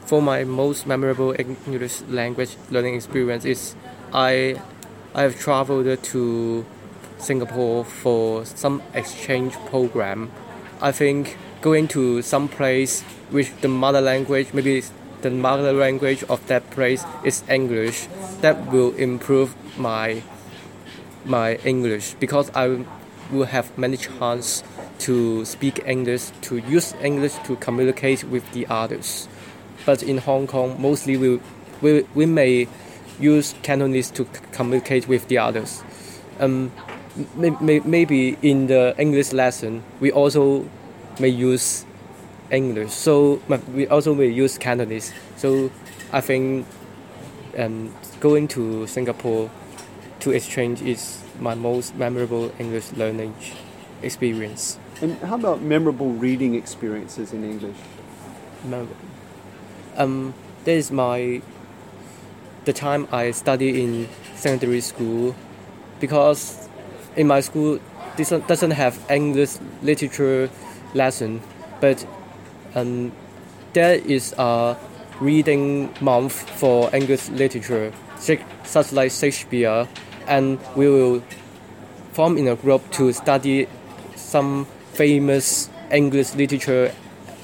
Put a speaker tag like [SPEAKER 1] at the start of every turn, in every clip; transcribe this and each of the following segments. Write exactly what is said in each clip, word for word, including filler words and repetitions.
[SPEAKER 1] for my most memorable English language learning experience is I I have traveled to Singapore for some exchange program. I think going to some place with the mother language, maybe the mother language of that place is English, that will improve my my English because I will have many chance to speak English, to use English to communicate with the others. But in Hong Kong, mostly we we, we may use Cantonese to c- communicate with the others. Um, may, may, maybe in the English lesson, we also may use English. So we also may use Cantonese. So I think um, going to Singapore to exchange is my most memorable English learning experience.
[SPEAKER 2] And how about memorable reading experiences in English?
[SPEAKER 1] Um, that is my the time I study in secondary school, because in my school this doesn't have English literature lesson, but um, there is a reading month for English literature, such like Shakespeare, and we will form in a group to study some famous English literature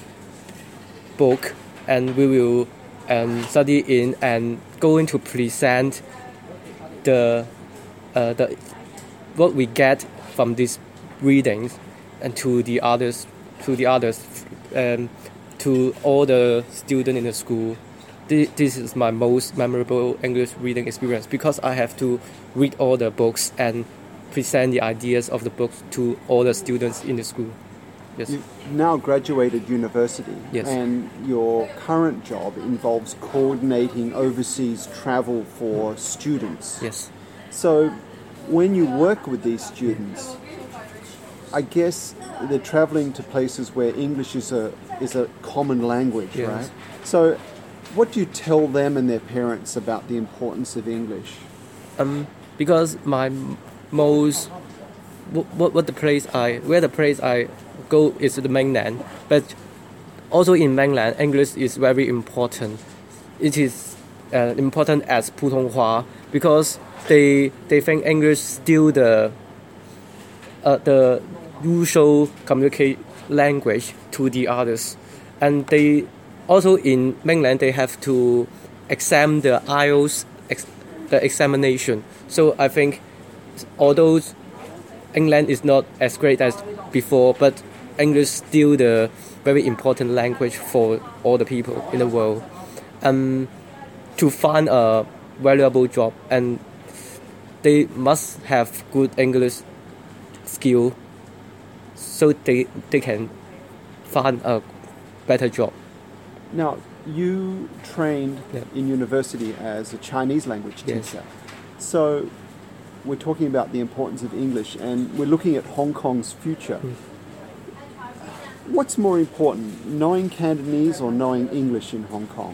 [SPEAKER 1] book, and we will um, study in and going to present the uh, the what we get from these readings and to the others to the others um, to all the students in the school. This, this is my most memorable English reading experience because I have to read all the books and present the ideas of the books to all the students in the school. Yes.
[SPEAKER 2] You've now graduated university,
[SPEAKER 1] yes.
[SPEAKER 2] And your current job involves coordinating overseas travel for students.
[SPEAKER 1] Yes.
[SPEAKER 2] So when you work with these students, I guess they're traveling to places where English is a is a common language,
[SPEAKER 1] yes.
[SPEAKER 2] right? So what do you tell them and their parents about the importance of English?
[SPEAKER 1] Um, because my most what what the place I where the place I go is the mainland, but also in mainland English is very important. It is uh, important as 普通话 because they they think English still the uh, the usual communicate language to the others, and they also in mainland they have to examine the I E L T S ex, the examination. So I think although England is not as great as before, but English is still the very important language for all the people in the world. Um, to find a valuable job, and they must have good English skill, so they they can find a better job.
[SPEAKER 2] Now, you trained
[SPEAKER 1] yeah.
[SPEAKER 2] in university as a Chinese language teacher.
[SPEAKER 1] Yes.
[SPEAKER 2] So we're talking about the importance of English, and we're looking at Hong Kong's future. Mm. What's more important, knowing Cantonese or knowing English in Hong Kong?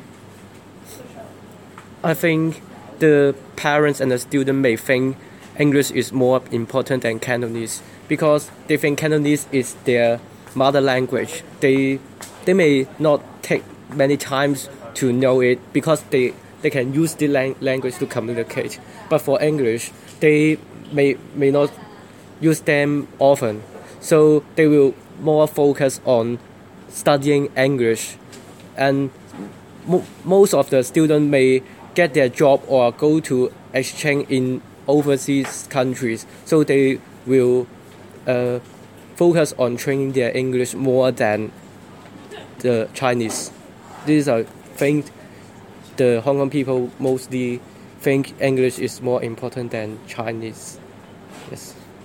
[SPEAKER 1] I think the parents and the student may think English is more important than Cantonese because they think Cantonese is their mother language. They they may not take many times to know it because they, they can use the lang- language to communicate. But for English, they may may not use them often. So they will more focus on studying English. And mo- most of the students may get their job or go to exchange in overseas countries. So they will uh, focus on training their English more than the Chinese. This is a thing the Hong Kong people mostly think English is more important than Chinese. Yes.